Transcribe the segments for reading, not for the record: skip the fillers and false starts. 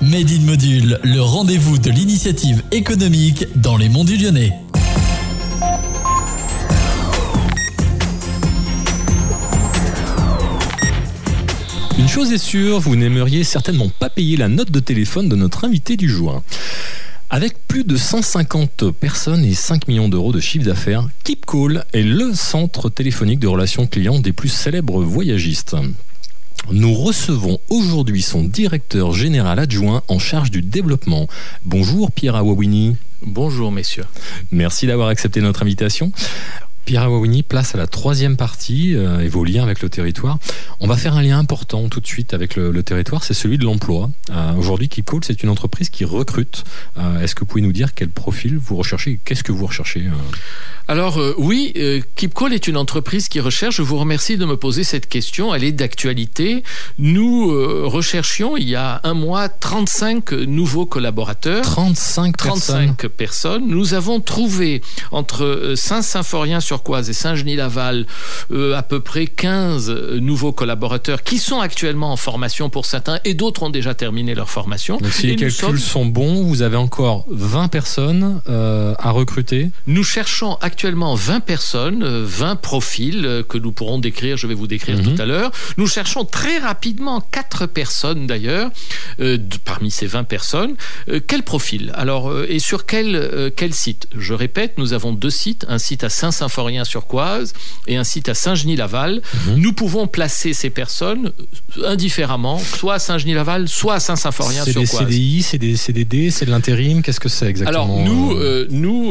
Made in Module, le rendez-vous de l'initiative économique dans les Monts du Lyonnais. Une chose est sûre, vous n'aimeriez certainement pas payer la note de téléphone de notre invité du jour. Avec plus de 150 personnes et 5 millions d'euros de chiffre d'affaires, KeepCall est le centre téléphonique de relations clients des plus célèbres voyagistes. Nous recevons aujourd'hui son directeur général adjoint en charge du développement. Bonjour Pierre Awawini. Bonjour messieurs. Merci d'avoir accepté notre invitation. Pierre Awawini, place à la troisième partie et vos liens avec le territoire. On va faire un lien important tout de suite avec le territoire, c'est celui de l'emploi. Aujourd'hui, KeepCall, c'est une entreprise qui recrute. Est-ce que vous pouvez nous dire quel profil vous recherchez? Qu'est-ce que vous recherchez? Alors oui, KeepCall est une entreprise qui recherche. Je vous remercie de me poser cette question. Elle est d'actualité. Nous recherchions il y a un mois 35 nouveaux collaborateurs. 35 personnes. Nous avons trouvé entre Saint-Symphorien-sur-Coise et Saint-Genis-Laval à peu près 15 nouveaux collaborateurs qui sont actuellement en formation pour certains et d'autres ont déjà terminé leur formation. Donc si les calculs sont bons, vous avez encore 20 personnes à recruter. Nous cherchons actuellement 20 personnes, 20 profils que nous pourrons décrire, je vais vous décrire tout à l'heure. Nous cherchons très rapidement 4 personnes d'ailleurs, parmi ces 20 personnes. Quel profil? Alors, et sur quel site? Je répète, nous avons 2 sites, un site à Saint-Symphorien-sur-Coise et un site à Saint-Genis-Laval. Nous pouvons placer ces personnes indifféremment, soit à Saint-Genis-Laval, soit à Saint-Symphorien-sur-Coise. C'est des CDI, c'est des CDD, c'est de l'intérim, qu'est-ce que c'est exactement? Alors,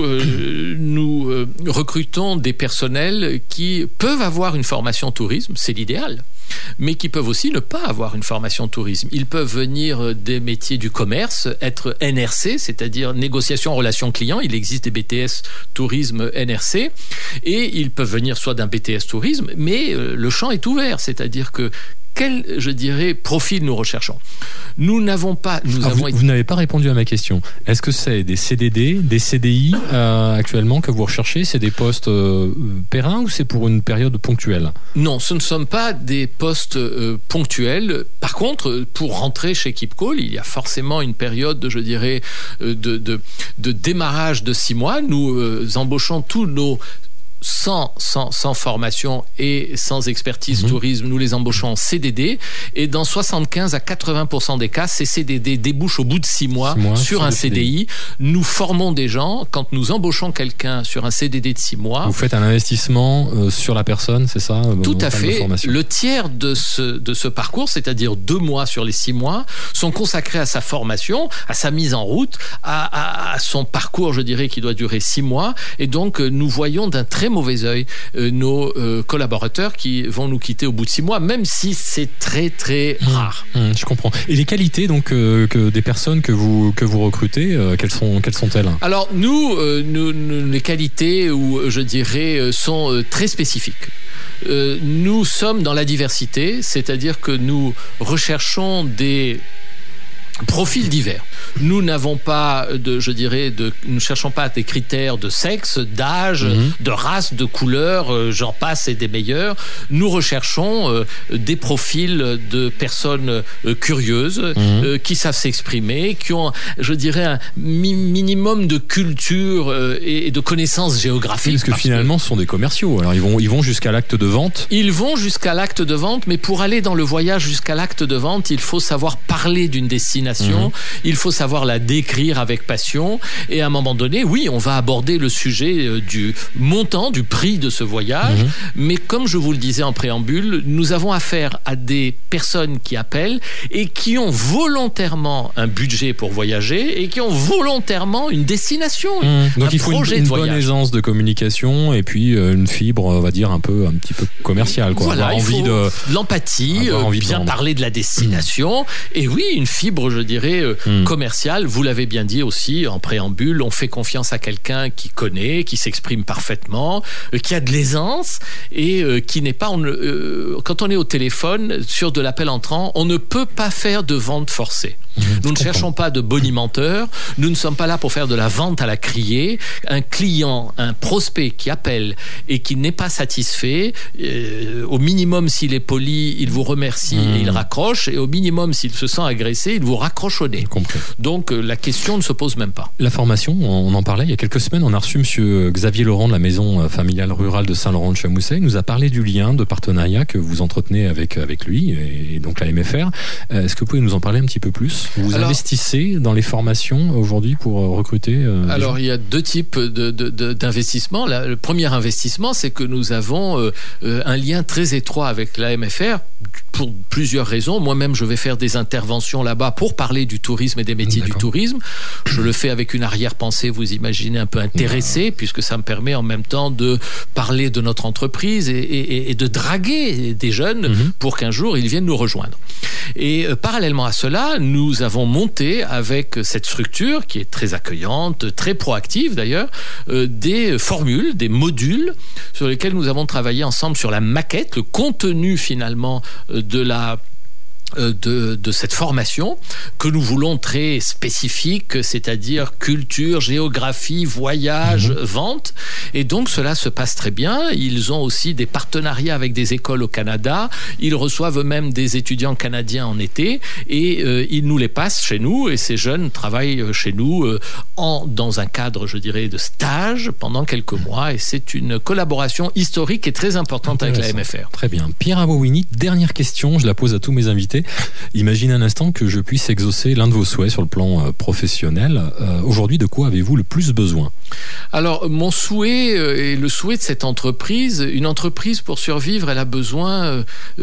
nous recrutons des personnels qui peuvent avoir une formation tourisme, c'est l'idéal, mais qui peuvent aussi ne pas avoir une formation tourisme. Ils peuvent venir des métiers du commerce, être NRC, c'est-à-dire négociation relations clients. Il existe des BTS tourisme NRC, et ils peuvent venir soit d'un BTS tourisme, mais le champ est ouvert, c'est-à-dire que quel, je dirais, profil nous recherchons? Nous n'avons pas... Vous n'avez pas répondu à ma question. Est-ce que c'est des CDD, des CDI actuellement que vous recherchez? C'est des postes périns ou c'est pour une période ponctuelle? Non, ce ne sont pas des postes ponctuels. Par contre, pour rentrer chez KeepCall, il y a forcément une période, je dirais, de démarrage de 6 mois. Nous embauchons tous nos... Sans formation et sans expertise tourisme, nous les embauchons en CDD et dans 75 à 80% des cas, ces CDD débouchent au bout de 6 mois sur un CDI. Nous formons des gens. Quand nous embauchons quelqu'un sur un CDD de 6 mois... Vous faites un investissement sur la personne, c'est ça? Tout à fait. Le tiers de ce parcours, c'est-à-dire 2 mois sur les 6 mois, sont consacrés à sa formation, à sa mise en route, à son parcours, je dirais, qui doit durer 6 mois. Et donc, nous voyons d'un très mauvais œil nos collaborateurs qui vont nous quitter au bout de 6 mois, même si c'est très très rare. Je comprends. Et les qualités donc que des personnes que vous recrutez, quelles sont-elles? Alors nous, les qualités, ou je dirais, sont très spécifiques. Nous sommes dans la diversité, c'est-à-dire que nous recherchons des profils divers. Nous n'avons pas nous ne cherchons pas des critères de sexe, d'âge, de race, de couleur, j'en passe et des meilleurs. Nous recherchons des profils de personnes curieuses, qui savent s'exprimer, qui ont, je dirais, un minimum de culture et de connaissances géographiques. Parce que finalement, ce sont des commerciaux. Alors ils vont jusqu'à l'acte de vente. Ils vont jusqu'à l'acte de vente, mais pour aller dans le voyage jusqu'à l'acte de vente, il faut savoir parler d'une destination. Il faut savoir la décrire avec passion et à un moment donné, oui, on va aborder le sujet du montant, du prix de ce voyage, mais comme je vous le disais en préambule, nous avons affaire à des personnes qui appellent et qui ont volontairement un budget pour voyager et qui ont volontairement une destination, donc il faut une bonne aisance de communication et puis une fibre, on va dire, un petit peu commerciale, quoi. Voilà, il faut de l'empathie, bien parler de la destination et oui, une fibre, je dirais, commerciale. Vous l'avez bien dit aussi en préambule, on fait confiance à quelqu'un qui connaît, qui s'exprime parfaitement, qui a de l'aisance et qui n'est pas... quand on est au téléphone, sur de l'appel entrant, on ne peut pas faire de vente forcée. Nous ne cherchons pas de bonimenteurs, nous ne sommes pas là pour faire de la vente à la criée. Un client, un prospect qui appelle et qui n'est pas satisfait, au minimum s'il est poli, il vous remercie et il raccroche, et au minimum s'il se sent agressé, il vous raccroche au nez. Donc la question ne se pose même pas. La formation, on en parlait il y a quelques semaines, on a reçu monsieur Xavier Laurent de la maison familiale rurale de Saint-Laurent-de-Chamousset. Il nous a parlé du lien de partenariat que vous entretenez avec lui et donc la MFR. Est-ce que vous pouvez nous en parler un petit peu plus? Vous investissez dans les formations aujourd'hui pour recruter Alors il y a deux types d'investissements. Le premier investissement, c'est que nous avons un lien très étroit avec la MFR pour plusieurs raisons. Moi-même, je vais faire des interventions là-bas pour parler du tourisme et des métiers du tourisme. Je le fais avec une arrière-pensée, vous imaginez, un peu intéressée, puisque ça me permet en même temps de parler de notre entreprise et de draguer des jeunes pour qu'un jour ils viennent nous rejoindre. Et parallèlement à cela, nous avons monté avec cette structure qui est très accueillante, très proactive d'ailleurs, des formules, des modules sur lesquels nous avons travaillé ensemble sur la maquette, le contenu finalement de cette formation que nous voulons très spécifique, c'est-à-dire culture, géographie, voyage, vente. Et donc cela se passe très bien. Ils ont aussi des partenariats avec des écoles au Canada. Ils reçoivent eux-mêmes des étudiants canadiens en été et ils nous les passent chez nous. Et ces jeunes travaillent chez nous dans un cadre, je dirais, de stage pendant quelques mois. Et c'est une collaboration historique et très importante avec la MFR. Très bien. Pierre Awawini, dernière question, je la pose à tous mes invités. Imaginez un instant que je puisse exaucer l'un de vos souhaits sur le plan professionnel. Aujourd'hui, de quoi avez-vous le plus besoin? Alors, mon souhait et le souhait de cette entreprise, une entreprise pour survivre, elle a besoin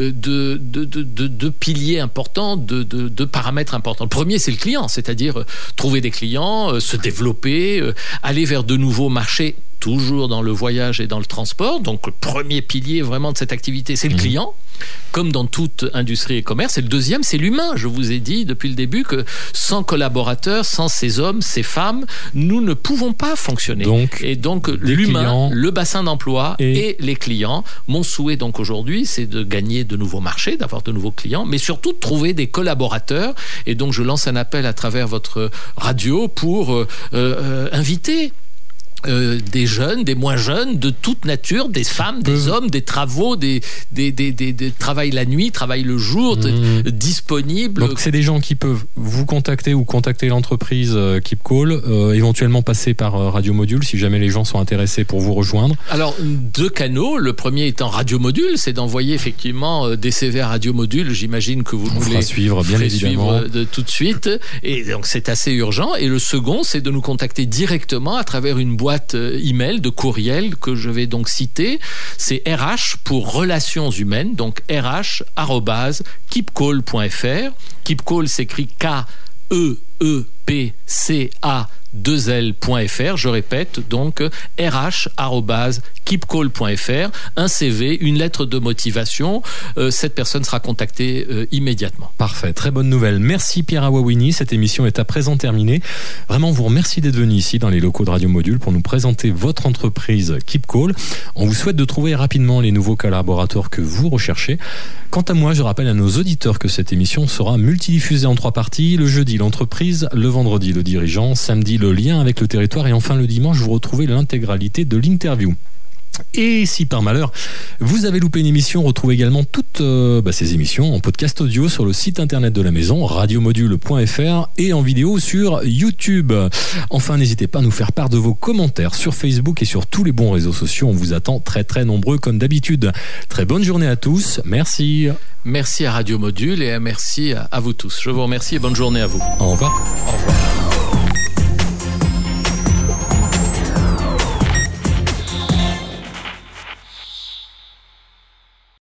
de piliers importants, de paramètres importants. Le premier, c'est le client, c'est-à-dire trouver des clients, se développer, aller vers de nouveaux marchés, toujours dans le voyage et dans le transport. Donc, le premier pilier vraiment de cette activité, c'est le client, comme dans toute industrie et commerce. Et le deuxième, c'est l'humain. Je vous ai dit depuis le début que sans collaborateurs, sans ces hommes, ces femmes, nous ne pouvons pas fonctionner. Et donc l'humain, clients, le bassin d'emploi et les clients. Mon souhait donc aujourd'hui, c'est de gagner de nouveaux marchés, d'avoir de nouveaux clients, mais surtout de trouver des collaborateurs. Et donc je lance un appel à travers votre radio pour inviter des jeunes, des moins jeunes, de toute nature, des femmes, des hommes, des travaux, des travaillent la nuit, travaillent le jour, disponibles. Donc c'est des gens qui peuvent vous contacter ou contacter l'entreprise Keep Call, éventuellement passer par Radio Module si jamais les gens sont intéressés pour vous rejoindre. Alors deux canaux, le premier étant Radio Module, c'est d'envoyer effectivement des CV à Radio Module. J'imagine que vous voulez suivre bien évidemment tout de suite, et donc c'est assez urgent. Et le second, c'est de nous contacter directement à travers une boîte email de courriel que je vais donc citer. C'est RH pour relations humaines, donc rh@keepcall.fr. Keepcall s'écrit KEEPCA2L.fr. Je répète, donc rh@keepcall.fr. Un CV, une lettre de motivation. Cette personne sera contactée immédiatement. Parfait, très bonne nouvelle. Merci Pierre Awawini. Cette émission est à présent terminée. Vraiment, on vous remercie d'être venu ici dans les locaux de Radio Module pour nous présenter votre entreprise Keep Call. On vous souhaite de trouver rapidement les nouveaux collaborateurs que vous recherchez. Quant à moi, je rappelle à nos auditeurs que cette émission sera multidiffusée en 3 parties. Le jeudi, l'entreprise. Le vendredi, le dirigeant. Samedi, le lien avec le territoire. Et enfin, le dimanche, vous retrouvez l'intégralité de l'interview. Et si par malheur vous avez loupé une émission, retrouvez également toutes ces émissions en podcast audio sur le site internet de la maison, radiomodule.fr, et en vidéo sur YouTube. Enfin, n'hésitez pas à nous faire part de vos commentaires sur Facebook et sur tous les bons réseaux sociaux. On vous attend très très nombreux comme d'habitude. Très bonne journée à tous. Merci. Merci à Radio Module et merci à vous tous. Je vous remercie et bonne journée à vous. Au revoir. Au revoir.